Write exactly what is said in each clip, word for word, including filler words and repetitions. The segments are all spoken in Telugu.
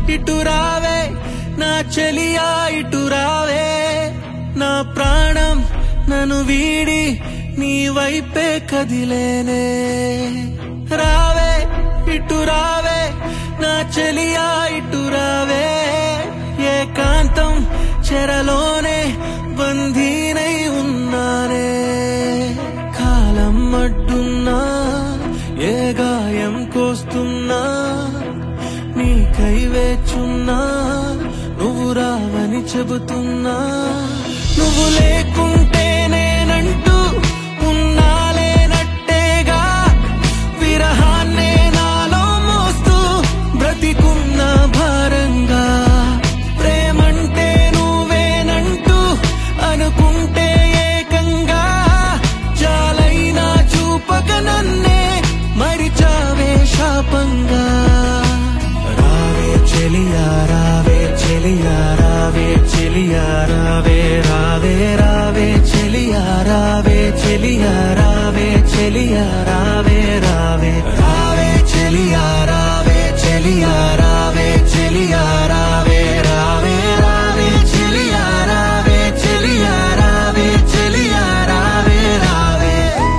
ఇటు రావే నా చెలియా ఇటు రావే నా ప్రాణం నన్ను వీడి నీ వైపే కదిలేనే రావే ఇటు రావే నా చెలియా ఇటు రావే ఏకాంతం చెరలోనే బందీనై ఉన్నానే కాలం అడ్డున్నా ఏ గాయం కోస్తున్నా నీకై వేచున్నా నువ్వు రావని చెబుతున్నా నువ్వు లేకుంటే నేనంటూ ఉన్నాలేనట్టేగా విరహాన్నే నాలో మోస్తూ బ్రతికున్న భారంగా ప్రేమంటే నువ్వేనంటూ అనుకుంటే ఏకంగా చాలైనా చూపక నన్నే మరిచావే శాపంగా రావే చెలియా రావే చెలియా రావే చెలియా రావే రావే రావే చెలియా రావే చెలియా రావే చెలియా రావే రావే రావే చెలియా రావే చెలియా రావే చెలియా రావే రావే రావే చెలియా రావే చెలియా రావే చెలియా రావే రావే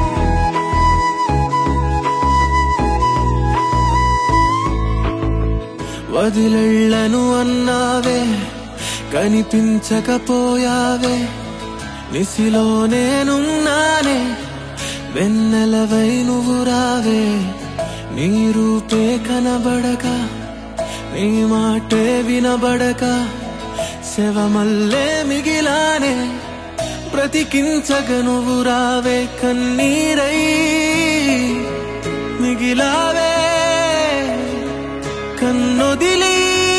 వదిలెళ్ళను అన్నావే కనిపించకపోయావే నిసిలో నేనున్నానే వెన్నెలవై నువ్వు రావే నీ రూపే కనబడక నీ మాటే వినబడక శవమల్లే మిగిలానే బ్రతికించక నువ్వు రావే కన్నీరై మిగిలావే కన్నొదిలి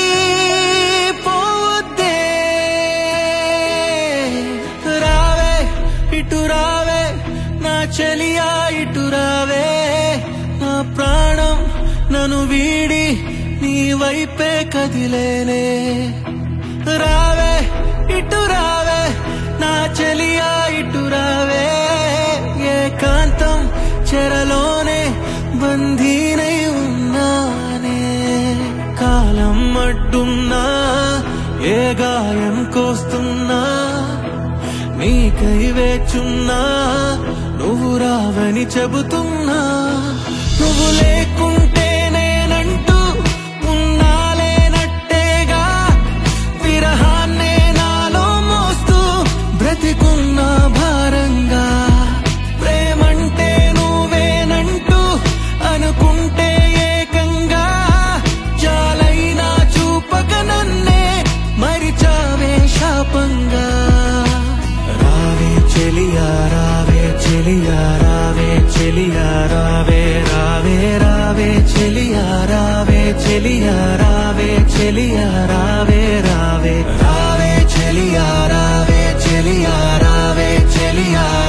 ఇటు రావే నా చెలియా ఇటు రావే నా ప్రాణం నన్ను వీడి నీ వైపే కదిలేనే రావే ఇటు రావే నా చెలియా ఇటు రావే ఏకాంతం చెరలోనే బందీనై ఉన్నానే కాలం అడ్డున్నా ఏ గాయం కోస్తున్నా నీకై వేచున్నా నువ్వు రావని చెబుతున్నా నువ్వు లేకుంటే నేనంటూ ఉన్నాలేనట్టేగా విరహాన్నే నాలో మోస్తూ బ్రతికున్న భారంగా ప్రేమంటే నువ్వేనంటూ అనుకుంటే ఏకంగా చాలైనా చూపక నన్నే మరిచావే శాపంగా చెలియా రావే చెలియా రావే చెలియా రావే రావే రావే చెలియా రావే చెలియా రావే చెలియా రావే రావే రావే చెలియా రావే చెలియా రావే చెలియా